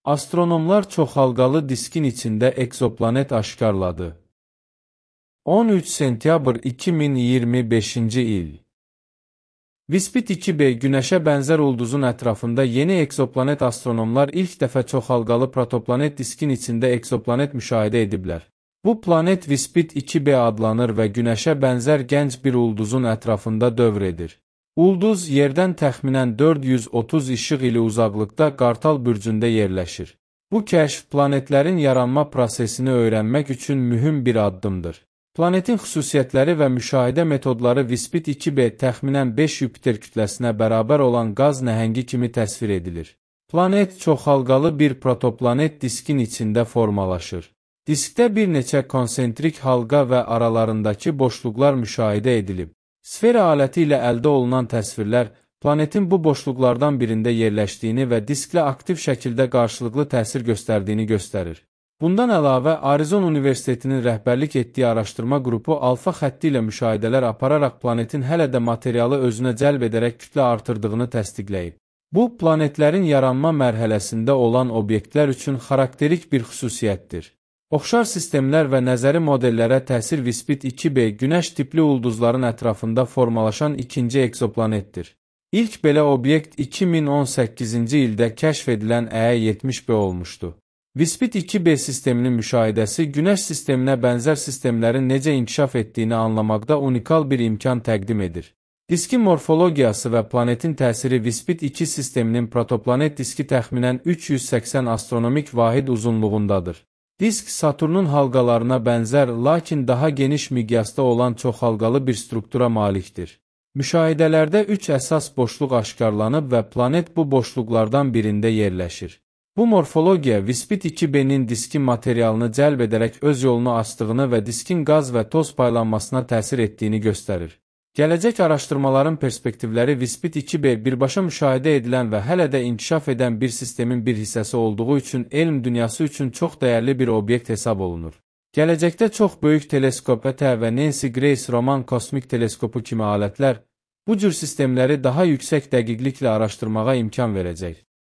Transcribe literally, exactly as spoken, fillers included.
Astronomlar çoxhalqalı diskin içində ekzoplanet aşkarladı. on üç sentyabr iki min iyirmi beşinci il. Vispit iki b Günəşə bənzər ulduzun ətrafında yeni ekzoplanet. Astronomlar ilk dəfə çoxhalqalı protoplanet diskin içində ekzoplanet müşahidə ediblər. Bu planet Vispit iki b adlanır və Günəşə bənzər gənc bir ulduzun ətrafında dövr edir. Ulduz yerdən təxminən dörd yüz otuz işıq ili uzaqlıqda Qartal bürcündə yerləşir. Bu kəşf planetlərin yaranma prosesini öyrənmək üçün mühüm bir addımdır. Planetin xüsusiyyətləri və müşahidə metodları Vispit iki b təxminən beş Yupiter kütləsinə bərabər olan qaz nəhəngi kimi təsvir edilir. Planet çoxhalqalı bir protoplanet diskin içində formalaşır. Diskdə bir neçə konsentrik halqa və aralarındakı boşluqlar müşahidə edilib. Sfera aləti ilə əldə olunan təsvirlər, planetin bu boşluqlardan birində yerləşdiyini və disklə aktiv şəkildə qarşılıqlı təsir göstərdiyini göstərir. Bundan əlavə, Arizon Universitetinin rəhbərlik etdiyi araşdırma qrupu alfa xətti ilə müşahidələr apararaq planetin hələ də materialı özünə cəlb edərək kütlə artırdığını təsdiqləyib. Bu, planetlərin yaranma mərhələsində olan obyektlər üçün xarakterik bir xüsusiyyətdir. Oxşar sistemlər və nəzəri modellərə təsir Vispit iki b Günəş tipli ulduzların ətrafında formalaşan ikinci ekzoplanetdir. İlk belə obyekt iki min on səkkizinci ildə kəşf edilən E yetmiş b olmuşdu. Vispit iki b sisteminin müşahidəsi Günəş sisteminə bənzər sistemlərin necə inkişaf etdiyini anlamaqda unikal bir imkan təqdim edir. Diskin morfologiyası və planetin təsiri Vispit iki sisteminin protoplanet diski təxminən üç yüz səksən astronomik vahid uzunluğundadır. Disk Saturnun halqalarına bənzər, lakin daha geniş miqyasda olan çoxhalqalı bir struktura malikdir. Müşahidələrdə üç əsas boşluq aşkarlanıb və planet bu boşluqlardan birində yerləşir. Bu morfologiya Vispit iki b-nin diskin materialını cəlb edərək öz yolunu açdığını və diskin qaz və toz paylanmasına təsir etdiyini göstərir. Gələcək araşdırmaların perspektivləri Vispit iki b birbaşa müşahidə edilən və hələ də inkişaf edən bir sistemin bir hissəsi olduğu üçün elm dünyası üçün çox dəyərli bir obyekt hesab olunur. Gələcəkdə çox böyük teleskop E T və Nancy Grace Roman kosmik teleskopu kimi alətlər bu cür sistemləri daha yüksək dəqiqliklə araşdırmağa imkan verəcək.